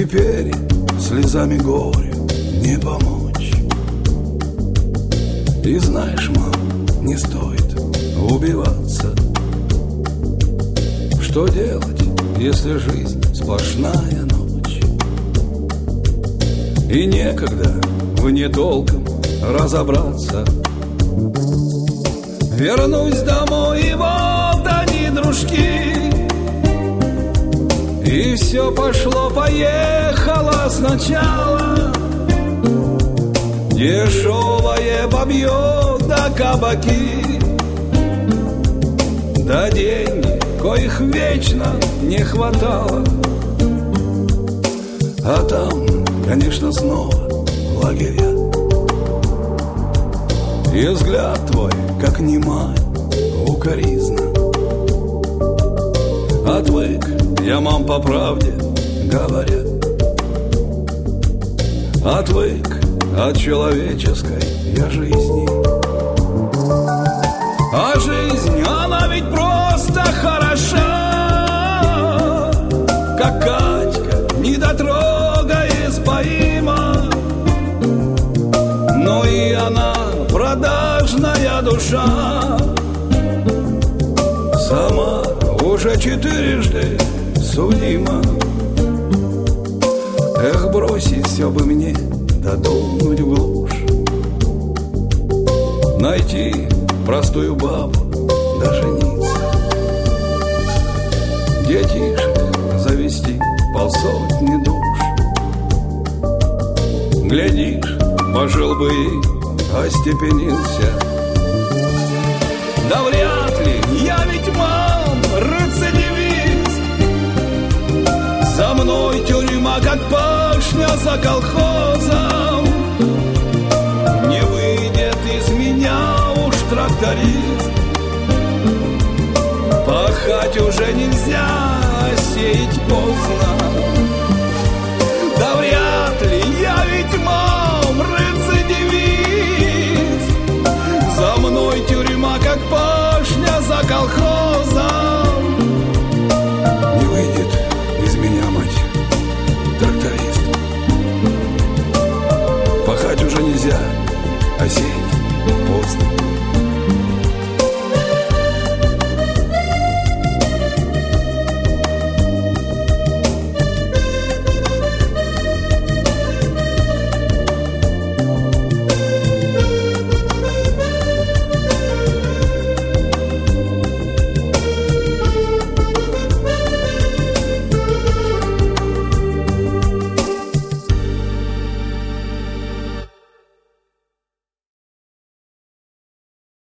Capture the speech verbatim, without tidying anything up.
теперь слезами горя не помочь. И знаешь, мам, не стоит убиваться. Что делать, если жизнь сплошная ночь? И некогда в ней толком разобраться. Вернусь домой, и вот они, дружки. И все пошло-поехало сначала. Дешевое бабье да кабаки, да деньги, коих вечно не хватало. А там, конечно, снова лагеря. И взгляд твой, как немая укоризна. Отвык я, мам, по правде говоря, отвык от человеческой я жизни. А жизнь, она ведь просто хороша, как Катька, недотрога испоима. Но и она продажная душа, сама уже четырежды судима. Эх, бросить все бы мне, да думать в глушь, найти простую бабу, да жениться, детишек завести полсотни душ. Глядишь, пожил бы и остепенился. Да вряд ли, я ведь, мам, рецидивист. За мной тюрьма, как пашня за колхозом. Не выйдет из меня уж тракторист. Пахать уже нельзя, сеять поздно. Да вряд ли, я ведь, мам, рецидивист. За мной тюрьма, как пашня за колхозом. Не выйдет из меня, мать, тракторист. Пахать уже нельзя, а сеять